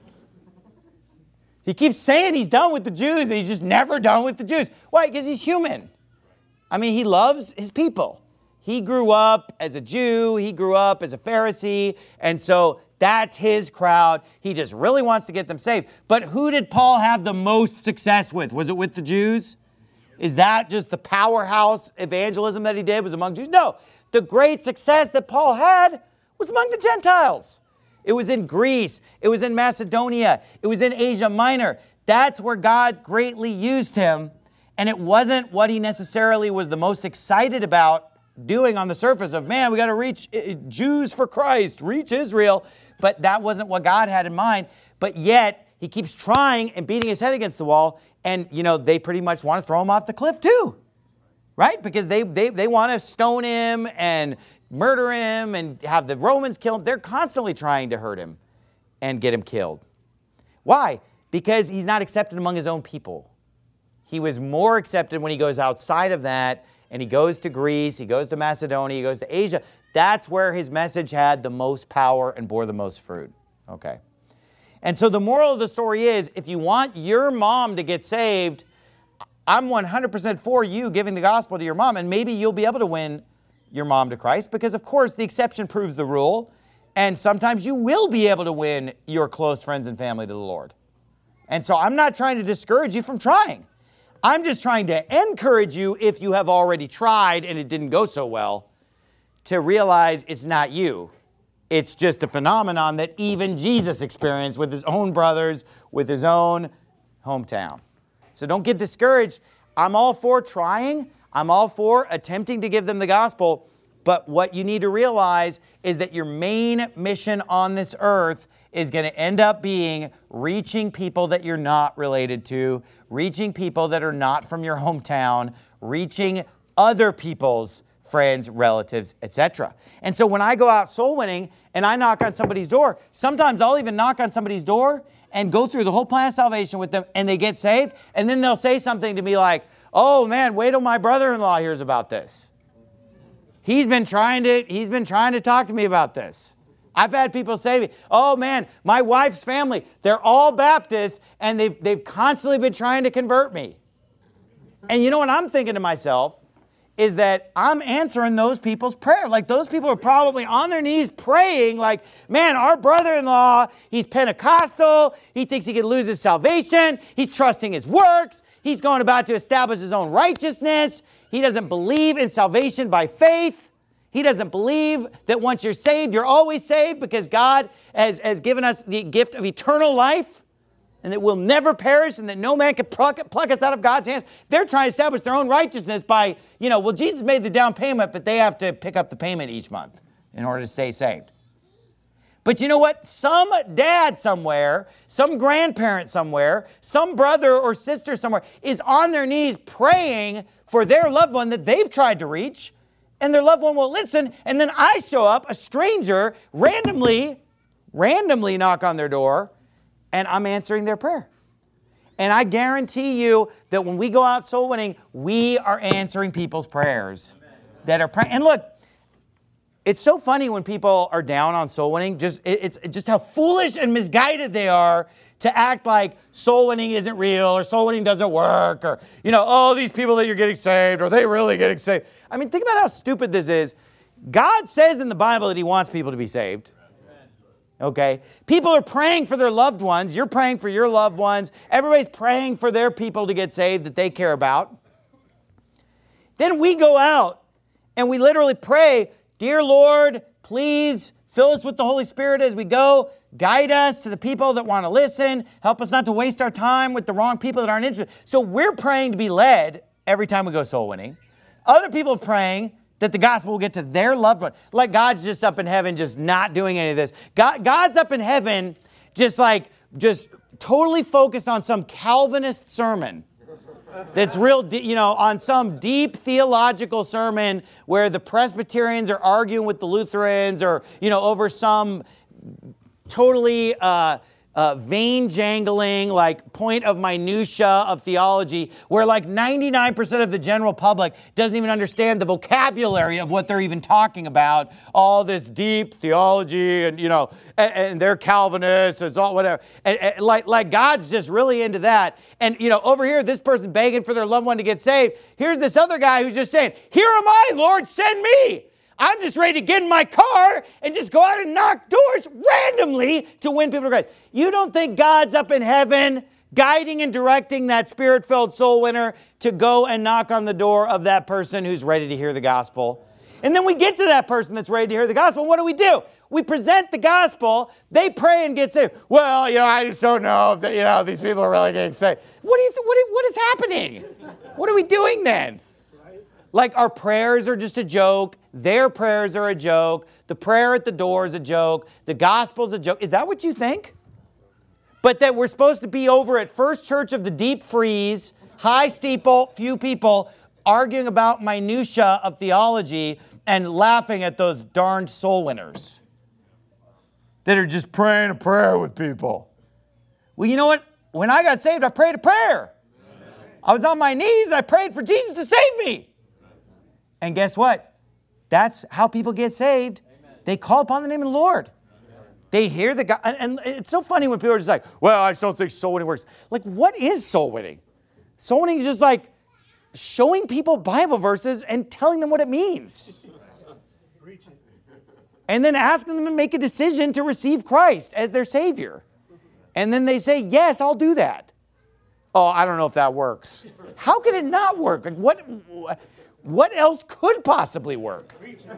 He keeps saying he's done with the Jews, and he's just never done with the Jews. Why? Because he's human. I mean, he loves his people. He grew up as a Jew. He grew up as a Pharisee. And so that's his crowd. He just really wants to get them saved. But who did Paul have the most success with? Was it with the Jews? Is that just the powerhouse evangelism that he did was among Jews? No. The great success that Paul had was among the Gentiles. It was in Greece. It was in Macedonia. It was in Asia Minor. That's where God greatly used him. And it wasn't what he necessarily was the most excited about doing on the surface of, man, we got to reach Jews for Christ, reach Israel. But that wasn't what God had in mind. But yet, he keeps trying and beating his head against the wall. And, you know, they pretty much want to throw him off the cliff too. Right? Because they, they, they want to stone him and murder him and have the Romans kill him. They're constantly trying to hurt him and get him killed. Why? Because he's not accepted among his own people. He was more accepted when he goes outside of that, and he goes to Greece, he goes to Macedonia, he goes to Asia. That's where his message had the most power and bore the most fruit. Okay. And so the moral of the story is, if you want your mom to get saved, I'm one hundred percent for you giving the gospel to your mom, and maybe you'll be able to win your mom to Christ, because of course the exception proves the rule, and sometimes you will be able to win your close friends and family to the Lord. And so I'm not trying to discourage you from trying. I'm just trying to encourage you, if you have already tried and it didn't go so well, to realize it's not you. It's just a phenomenon that even Jesus experienced with his own brothers, with his own hometown. So don't get discouraged. I'm all for trying. I'm all for attempting to give them the gospel. But what you need to realize is that your main mission on this earth is going to end up being reaching people that you're not related to, reaching people that are not from your hometown, reaching other people's friends, relatives, et cetera. And so when I go out soul winning and I knock on somebody's door, sometimes I'll even knock on somebody's door and go through the whole plan of salvation with them, and they get saved, and then they'll say something to me like, oh man, wait till my brother-in-law hears about this. He's been trying to, he's been trying to talk to me about this. I've had people say to me, oh man, my wife's family, they're all Baptists, and they've, they've constantly been trying to convert me. And you know what I'm thinking to myself is that I'm answering those people's prayer. Like, those people are probably on their knees praying like, man, our brother-in-law, he's Pentecostal. He thinks he can lose his salvation. He's trusting his works. He's going about to establish his own righteousness. He doesn't believe in salvation by faith. He doesn't believe that once you're saved, you're always saved, because God has, has given us the gift of eternal life, and that we'll never perish, and that no man can pluck, pluck us out of God's hands. They're trying to establish their own righteousness by, you know, well, Jesus made the down payment, but they have to pick up the payment each month in order to stay saved. But you know what? Some dad somewhere, some grandparent somewhere, some brother or sister somewhere is on their knees praying for their loved one that they've tried to reach, and their loved one will listen, and then I show up, a stranger, randomly, randomly knock on their door, and I'm answering their prayer. And I guarantee you that when we go out soul winning, we are answering people's prayers that are praying. And look, It's so funny when people are down on soul winning, just it, it's just how foolish and misguided they are to act like soul winning isn't real or soul winning doesn't work or, you know, oh, these people that you're getting saved, are they really getting saved? I mean, think about how stupid this is. God says in the Bible that he wants people to be saved. Okay? People are praying for their loved ones. You're praying for your loved ones. Everybody's praying for their people to get saved that they care about. Then we go out and we literally pray, dear Lord, please fill us with the Holy Spirit as we go. Guide us to the people that want to listen. Help us not to waste our time with the wrong people that aren't interested. So we're praying to be led every time we go soul winning. Other people are praying that the gospel will get to their loved one. Like God's just up in heaven just not doing any of this. God, God's up in heaven just like, just totally focused on some Calvinist sermon. That's real, you know, on some deep theological sermon where the Presbyterians are arguing with the Lutherans or, you know, over some totally uh, uh, vein-jangling, like, point of minutia of theology where, like, ninety-nine percent of the general public doesn't even understand the vocabulary of what they're even talking about. All this deep theology and, you know, and, and they're Calvinists, it's all whatever. And, and like, like God's just really into that. And, you know, over here, this person begging for their loved one to get saved. Here's this other guy who's just saying, here am I, Lord, send me. I'm just ready to get in my car and just go out and knock doors randomly to win people to Christ. You don't think God's up in heaven guiding and directing that spirit-filled soul winner to go and knock on the door of that person who's ready to hear the gospel? And then we get to that person that's ready to hear the gospel. What do we do? We present the gospel. They pray and get saved. Well, you know, I just don't know if, you know, these people are really getting saved. What do you? Th- what, do, what is happening? What are we doing then? Like our prayers are just a joke. Their prayers are a joke. The prayer at the door is a joke. The gospel's a joke. Is that what you think? But that we're supposed to be over at First Church of the Deep Freeze, high steeple, few people, arguing about minutia of theology and laughing at those darned soul winners that are just praying a prayer with people. Well, you know what? When I got saved, I prayed a prayer. I was on my knees and I prayed for Jesus to save me. And guess what? That's how people get saved. Amen. They call upon the name of the Lord. Amen. They hear the God. And, and it's so funny when people are just like, well, I just don't think soul winning works. Like, what is soul winning? Soul winning is just like showing people Bible verses and telling them what it means. And then asking them to make a decision to receive Christ as their Savior. And then they say, yes, I'll do that. Oh, I don't know if that works. How could it not work? Like, what... What else could possibly work?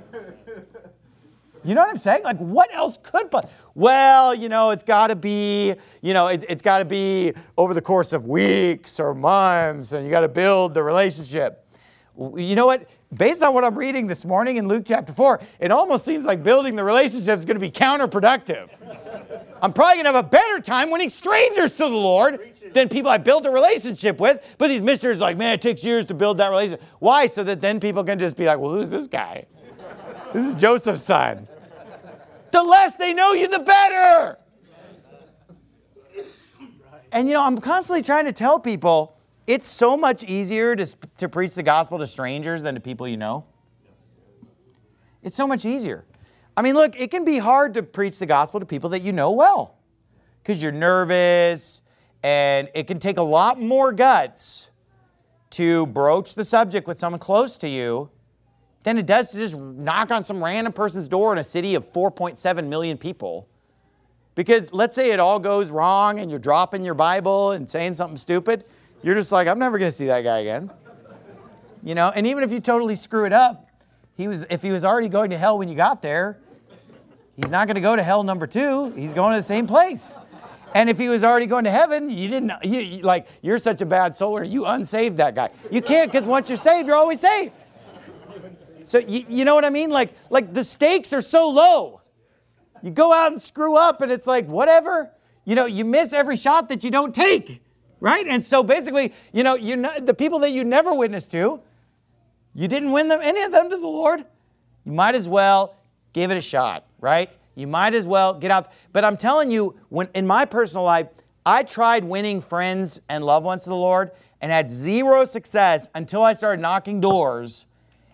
You know what I'm saying? Like, what else could po- Well, you know, it's got to be, you know, it, it's got to be over the course of weeks or months, and you got to build the relationship. You know what? Based on what I'm reading this morning in Luke chapter four, it almost seems like building the relationship is going to be counterproductive. I'm probably going to have a better time winning strangers to the Lord than people I built a relationship with. But these missionaries are like, man, it takes years to build that relationship. Why? So that then people can just be like, well, who's this guy? This is Joseph's son. The less they know you, the better. And, you know, I'm constantly trying to tell people it's so much easier to, to preach the gospel to strangers than to people you know. It's so much easier. I mean, look, it can be hard to preach the gospel to people that you know well because you're nervous, and it can take a lot more guts to broach the subject with someone close to you than it does to just knock on some random person's door in a city of four point seven million people. Because let's say it all goes wrong and you're dropping your Bible and saying something stupid. You're just like, I'm never going to see that guy again. You know, and even if you totally screw it up, he was if he was already going to hell when you got there, he's not going to go to hell number two. He's going to the same place. And if he was already going to heaven, you didn't, you, you, like, you're such a bad soul winner, you unsaved that guy. You can't, because once you're saved, you're always saved. So you, you know what I mean? Like, like the stakes are so low. You go out and screw up, and it's like, whatever. You know, you miss every shot that you don't take, right? And so basically, you know, you the people that you never witnessed to, you didn't win them, any of them to the Lord. You might as well give it a shot, right? You might as well get out. But I'm telling you, when in my personal life, I tried winning friends and loved ones to the Lord and had zero success until I started knocking doors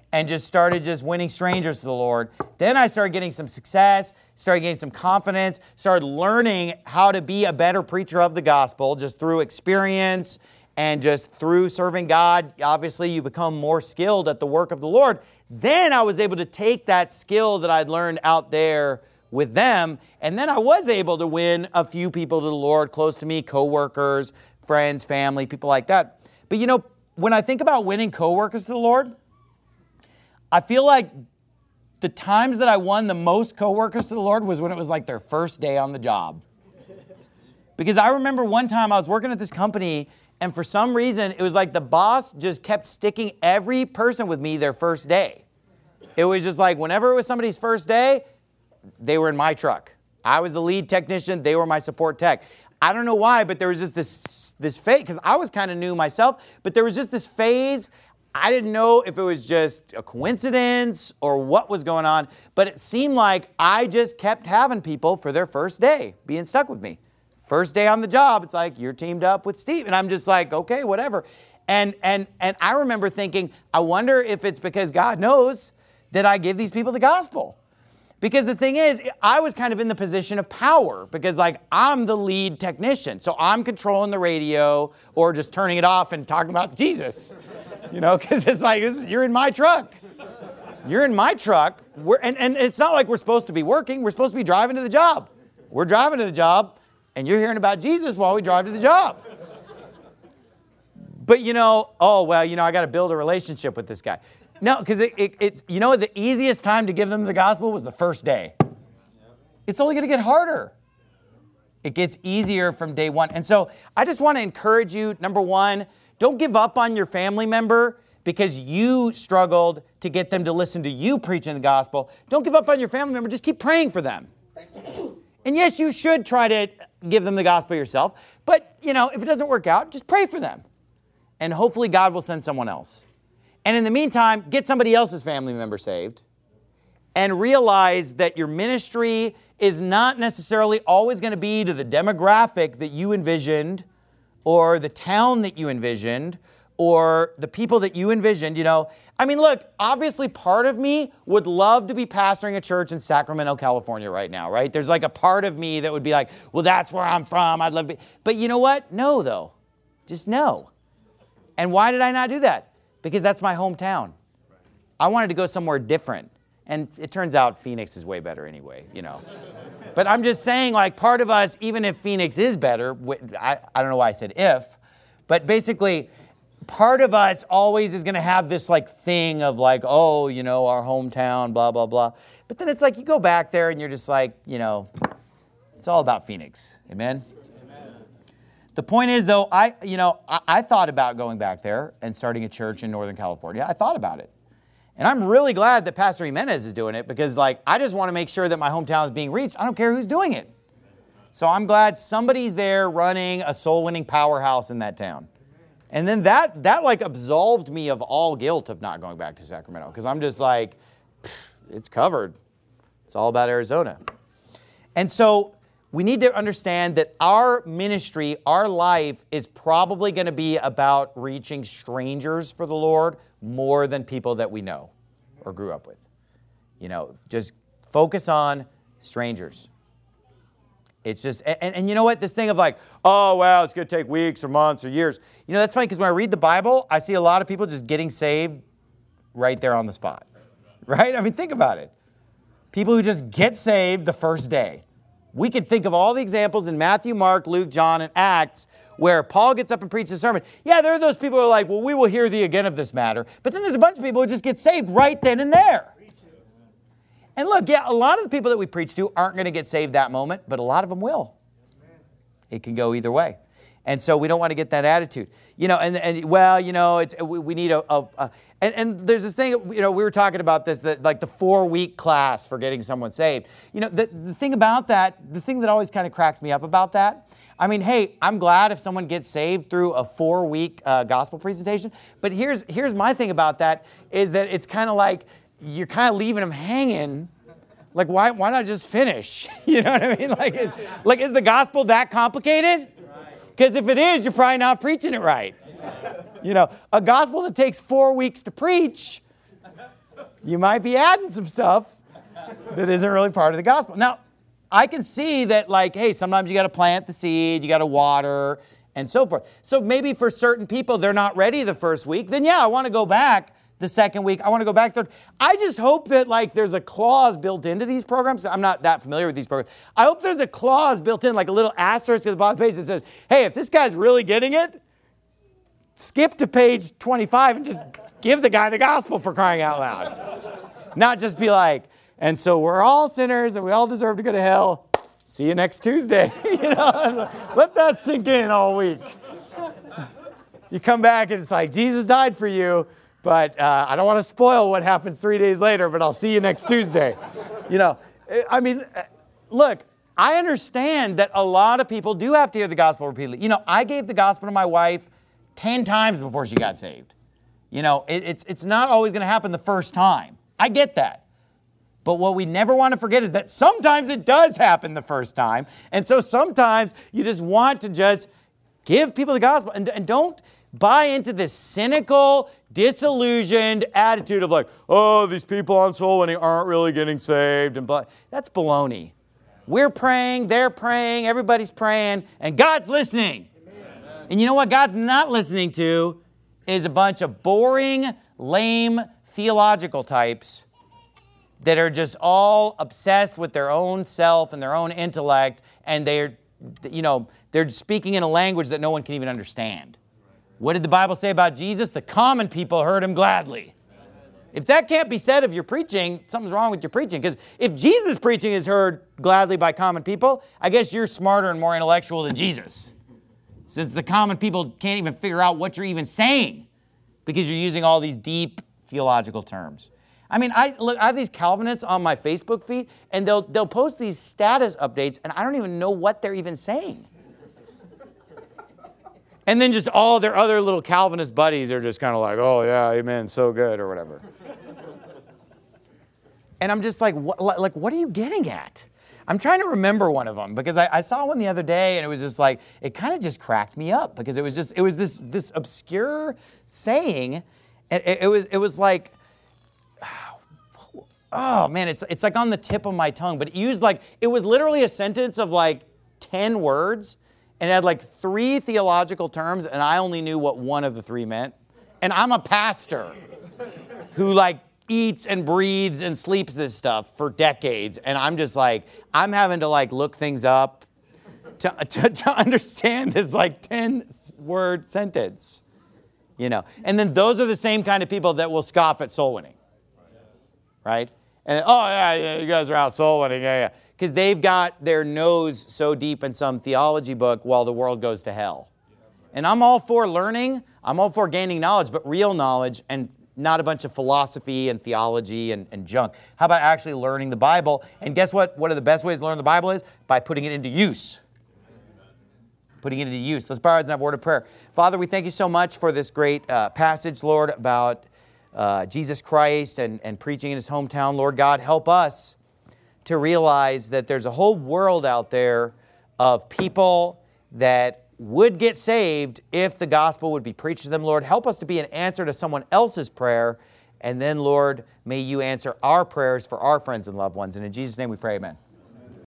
and just started just winning strangers to the Lord. Then I started getting some success, started getting some confidence, started learning how to be a better preacher of the gospel just through experience and just through serving God. Obviously, you become more skilled at the work of the Lord. Then I was able to take that skill that I'd learned out there with them, and then I was able to win a few people to the Lord close to me, coworkers, friends, family, people like that. But you know, when I think about winning coworkers to the Lord, I feel like the times that I won the most coworkers to the Lord was when it was like their first day on the job. Because I remember one time I was working at this company, and for some reason, it was like the boss just kept sticking every person with me their first day. It was just like whenever it was somebody's first day, they were in my truck. I was the lead technician. They were my support tech. I don't know why, but there was just this, this phase, because I was kind of new myself, but there was just this phase. I didn't know if it was just a coincidence or what was going on, but it seemed like I just kept having people for their first day being stuck with me. First day on the job, it's like, you're teamed up with Steve. And I'm just like, okay, whatever. And, and, and I remember thinking, I wonder if it's because God knows that I give these people the gospel. Because the thing is, I was kind of in the position of power because like I'm the lead technician. So I'm controlling the radio or just turning it off and talking about Jesus. You know, because it's like, this, you're in my truck. You're in my truck. We're, and, and it's not like we're supposed to be working. We're supposed to be driving to the job. We're driving to the job and you're hearing about Jesus while we drive to the job. But you know, oh, well, you know, I got to build a relationship with this guy. No, because it, it, it's, you know, the easiest time to give them the gospel was the first day. It's only going to get harder. It gets easier from day one. And so I just want to encourage you, number one, don't give up on your family member because you struggled to get them to listen to you preaching the gospel. Don't give up on your family member. Just keep praying for them. And yes, you should try to give them the gospel yourself. But, you know, if it doesn't work out, just pray for them. And hopefully God will send someone else. And in the meantime, get somebody else's family member saved and realize that your ministry is not necessarily always going to be to the demographic that you envisioned or the town that you envisioned or the people that you envisioned. You know, I mean, look, obviously part of me would love to be pastoring a church in Sacramento, California right now, right? There's like a part of me that would be like, well, that's where I'm from. I'd love to be. But you know what? No, though. Just no. And why did I not do that? Because that's my hometown. I wanted to go somewhere different. And it turns out Phoenix is way better anyway, you know. But I'm just saying, like, part of us, even if Phoenix is better, I, I don't know why I said if, but basically, part of us always is going to have this, like, thing of, like, oh, you know, our hometown, blah, blah, blah. But then it's like you go back there and you're just like, you know, it's all about Phoenix. Amen? The point is, though, I, you know, I, I thought about going back there and starting a church in Northern California. I thought about it. And I'm really glad that Pastor Jimenez is doing it because, like, I just want to make sure that my hometown is being reached. I don't care who's doing it. So I'm glad somebody's there running a soul-winning powerhouse in that town. And then that, that like, absolved me of all guilt of not going back to Sacramento because I'm just like, it's covered. It's all about Arizona. And so we need to understand that our ministry, our life is probably going to be about reaching strangers for the Lord more than people that we know or grew up with. You know, just focus on strangers. It's just, and, and you know what? This thing of like, oh, well, it's going to take weeks or months or years. You know, that's funny because when I read the Bible, I see a lot of people just getting saved right there on the spot. Right? I mean, think about it. People who just get saved the first day. We could think of all the examples in Matthew, Mark, Luke, John, and Acts where Paul gets up and preaches a sermon. Yeah, there are those people who are like, well, we will hear thee again of this matter. But then there's a bunch of people who just get saved right then and there. And look, yeah, a lot of the people that we preach to aren't going to get saved that moment, but a lot of them will. It can go either way. And so we don't want to get that attitude. You know, and, and well, you know, it's we, we need a, a, a and, and there's this thing, you know, we were talking about this, that like the four-week class for getting someone saved. You know, the, the thing about that, the thing that always kind of cracks me up about that, I mean, hey, I'm glad if someone gets saved through a four-week uh, gospel presentation. But here's here's my thing about that, is that it's kind of like you're kind of leaving them hanging. Like, why why not just finish? You know what I mean? Like, is, like, is the gospel that complicated? Because if it is, you're probably not preaching it right. You know, a gospel that takes four weeks to preach, you might be adding some stuff that isn't really part of the gospel. Now, I can see that, like, hey, sometimes you got to plant the seed, you got to water, and so forth. So maybe for certain people, they're not ready the first week. Then, yeah, I want to go back the second week. I want to go back third. I just hope that, like, there's a clause built into these programs. I'm not that familiar with these programs. I hope there's a clause built in, like a little asterisk at the bottom of the page that says, hey, if this guy's really getting it, skip to page twenty-five and just give the guy the gospel, for crying out loud. Not just be like, and so we're all sinners and we all deserve to go to hell. See you next Tuesday. You know, let that sink in all week. You come back and it's like, Jesus died for you, but uh, I don't want to spoil what happens three days later, but I'll see you next Tuesday. You know, I mean, look, I understand that a lot of people do have to hear the gospel repeatedly. You know, I gave the gospel to my wife ten times before she got saved. You know, it, it's, it's not always going to happen the first time. I get that. But what we never want to forget is that sometimes it does happen the first time. And so sometimes you just want to just give people the gospel. And, and don't buy into this cynical, disillusioned attitude of like, oh, these people on soul winning aren't really getting saved. And blah. That's baloney. We're praying, they're praying, everybody's praying, and God's listening. Amen. And you know what God's not listening to is a bunch of boring, lame theological types that are just all obsessed with their own self and their own intellect, and they're, you know, they're speaking in a language that no one can even understand. What did the Bible say about Jesus? The common people heard him gladly. If that can't be said of your preaching, something's wrong with your preaching. Because if Jesus' preaching is heard gladly by common people, I guess you're smarter and more intellectual than Jesus. Since the common people can't even figure out what you're even saying because you're using all these deep theological terms. I mean, I look. I have these Calvinists on my Facebook feed, and they'll they'll post these status updates, and I don't even know what they're even saying. And then just all their other little Calvinist buddies are just kind of like, oh yeah, amen, so good, or whatever. And I'm just like, what, like, what are you getting at? I'm trying to remember one of them because I, I saw one the other day, and it was just like, it kind of just cracked me up because it was just, it was this this obscure saying, and it, it was it was like. Oh man, it's it's like on the tip of my tongue, but it used like, it was literally a sentence of like ten words, and it had like three theological terms, and I only knew what one of the three meant. And I'm a pastor who like eats and breathes and sleeps this stuff for decades, and I'm just like, I'm having to like look things up to, to, to understand this like ten word sentence, you know. And then those are the same kind of people that will scoff at soul winning. Right? And, oh, yeah, yeah, you guys are out soul winning, yeah, yeah. Because they've got their nose so deep in some theology book while the world goes to hell. And I'm all for learning. I'm all for gaining knowledge, but real knowledge and not a bunch of philosophy and theology and, and junk. How about actually learning the Bible? And guess what? One of the best ways to learn the Bible is by putting it into use. Putting it into use. Let's bow our heads and have a word of prayer. Father, we thank you so much for this great uh, passage, Lord, about Uh, Jesus Christ and, and preaching in his hometown. Lord God, help us to realize that there's a whole world out there of people that would get saved if the gospel would be preached to them. Lord, help us to be an answer to someone else's prayer. And then, Lord, may you answer our prayers for our friends and loved ones. And in Jesus' name we pray, amen.